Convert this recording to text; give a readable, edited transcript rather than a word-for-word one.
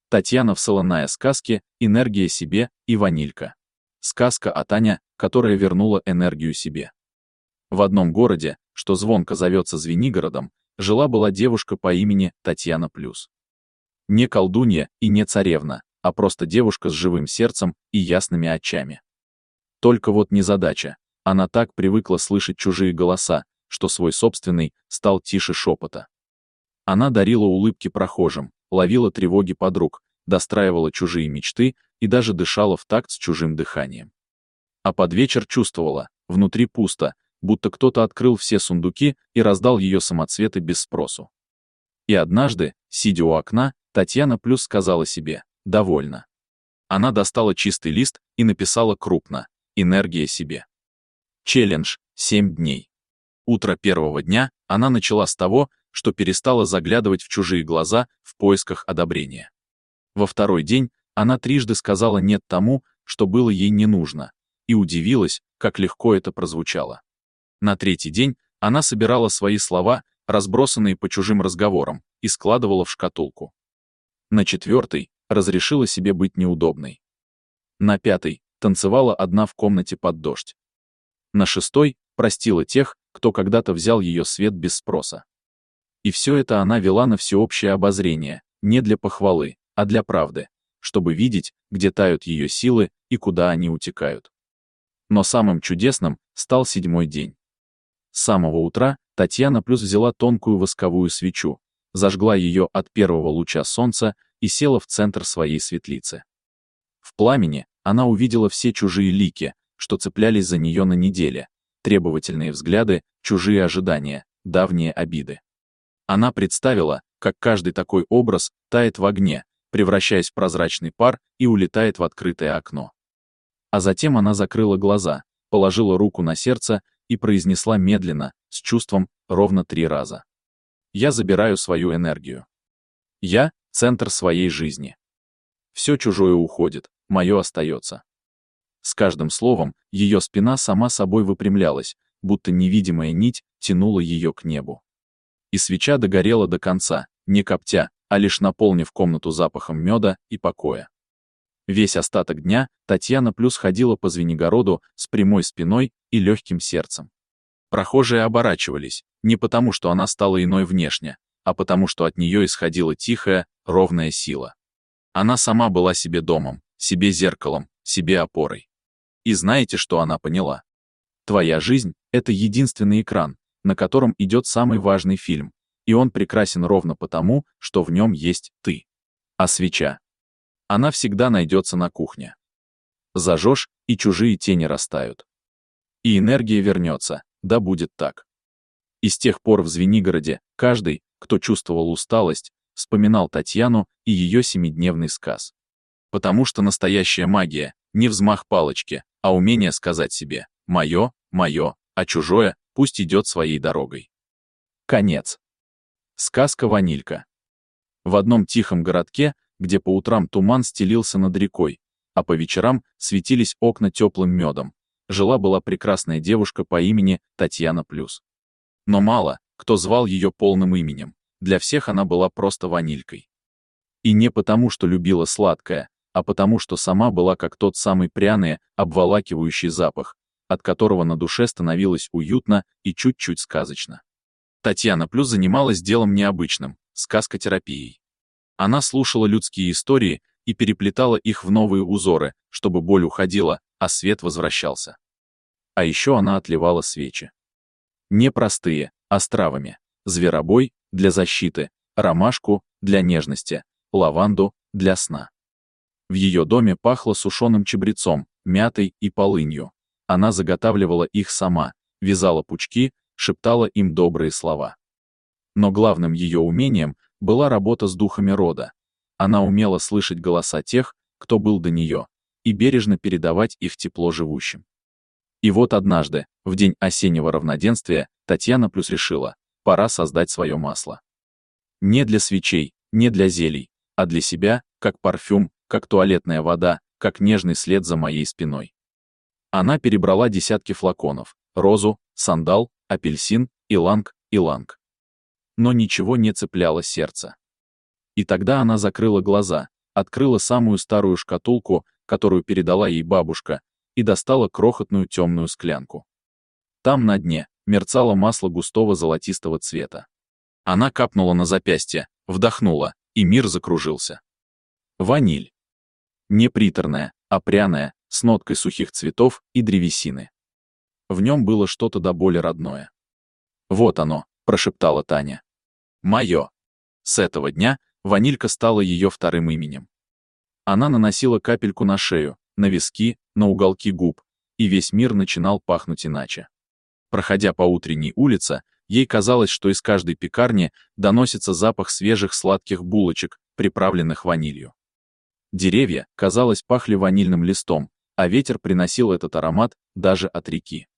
Татьяна Всолоная сказки «Энергия себе» и «Ванилька». Сказка о Тане, которая вернула энергию себе. В одном городе, что звонко зовется Звенигородом, жила-была девушка по имени Татьяна Плюс. Не колдунья и не царевна, а просто девушка с живым сердцем и ясными очами. Только вот незадача. Она так привыкла слышать чужие голоса, что свой собственный стал тише шепота. Она дарила улыбки прохожим, ловила тревоги подруг, достраивала чужие мечты и даже дышала в такт с чужим дыханием. А под вечер чувствовала, внутри пусто, будто кто-то открыл все сундуки и раздал ее самоцветы без спросу. И однажды, сидя у окна, Татьяна Плюс сказала себе: «Довольно». Она достала чистый лист и написала крупно: «Энергия себе». Челлендж 7 дней. Утро первого дня она начала с того, что перестала заглядывать в чужие глаза в поисках одобрения. Во второй день она трижды сказала «нет» тому, что было ей не нужно, и удивилась, как легко это прозвучало. На третий день она собирала свои слова, разбросанные по чужим разговорам, и складывала в шкатулку. На четвертый разрешила себе быть неудобной. На пятый танцевала одна в комнате под дождь. На шестой простила тех, кто когда-то взял ее свет без спроса. И все это она вела на всеобщее обозрение, не для похвалы, а для правды, чтобы видеть, где тают ее силы и куда они утекают. Но самым чудесным стал 7-й день. С самого утра Татьяна Плюс взяла тонкую восковую свечу, зажгла ее от первого луча солнца и села в центр своей светлицы. В пламени она увидела все чужие лики, что цеплялись за нее на неделе, требовательные взгляды, чужие ожидания, давние обиды. Она представила, как каждый такой образ тает в огне, превращаясь в прозрачный пар и улетает в открытое окно. А затем она закрыла глаза, положила руку на сердце и произнесла медленно, с чувством, ровно 3 раза: «Я забираю свою энергию. Я — центр своей жизни. Все чужое уходит, мое остается». С каждым словом ее спина сама собой выпрямлялась, будто невидимая нить тянула ее к небу. И свеча догорела до конца, не коптя, а лишь наполнив комнату запахом меда и покоя. Весь остаток дня Татьяна Плюс ходила по Звенигороду с прямой спиной и легким сердцем. Прохожие оборачивались, не потому что она стала иной внешне, а потому что от нее исходила тихая, ровная сила. Она сама была себе домом, себе зеркалом, себе опорой. И знаете, что она поняла? Твоя жизнь — это единственный экран, на котором идет самый важный фильм, и он прекрасен ровно потому, что в нем есть ты. А свеча? Она всегда найдется на кухне. Зажжешь, и чужие тени растают. И энергия вернется, да будет так. И с тех пор в Звенигороде каждый, кто чувствовал усталость, вспоминал Татьяну и ее 7-дневный сказ. Потому что настоящая магия — не взмах палочки, а умение сказать себе «моё, моё», а чужое пусть идет своей дорогой. Конец. Сказка «Ванилька». В одном тихом городке, где по утрам туман стелился над рекой, а по вечерам светились окна теплым медом, жила-была прекрасная девушка по имени Татьяна Плюс. Но мало кто звал ее полным именем, для всех она была просто Ванилькой. И не потому, что любила сладкое, а потому, что сама была как тот самый пряный, обволакивающий запах, от которого на душе становилось уютно и чуть-чуть сказочно. Татьяна Плюс занималась делом необычным — сказкотерапией. Она слушала людские истории и переплетала их в новые узоры, чтобы боль уходила, а свет возвращался. А еще она отливала свечи. Не простые, а с травами: зверобой — для защиты, ромашку — для нежности, лаванду — для сна. В ее доме пахло сушеным чабрецом, мятой и полынью. Она заготавливала их сама, вязала пучки, шептала им добрые слова. Но главным ее умением была работа с духами рода. Она умела слышать голоса тех, кто был до нее, и бережно передавать их тепло живущим. И вот однажды, в день осеннего равноденствия, Татьяна Плюс решила: пора создать свое масло. Не для свечей, не для зелий, а для себя, как парфюм, как туалетная вода, как нежный след за моей спиной. Она перебрала десятки флаконов: розу, сандал, апельсин, иланг. Но ничего не цепляло сердце. И тогда она закрыла глаза, открыла самую старую шкатулку, которую передала ей бабушка, и достала крохотную темную склянку. Там на дне мерцало масло густого золотистого цвета. Она капнула на запястье, вдохнула, и мир закружился. Ваниль. Не приторная, а пряная, с ноткой сухих цветов и древесины. В нем было что-то до боли родное. «Вот оно», — прошептала Таня. «Мое». С этого дня ванилька стала ее вторым именем. Она наносила капельку на шею, на виски, на уголки губ, и весь мир начинал пахнуть иначе. Проходя по утренней улице, ей казалось, что из каждой пекарни доносится запах свежих сладких булочек, приправленных ванилью. Деревья, казалось, пахли ванильным листом, а ветер приносил этот аромат даже от реки.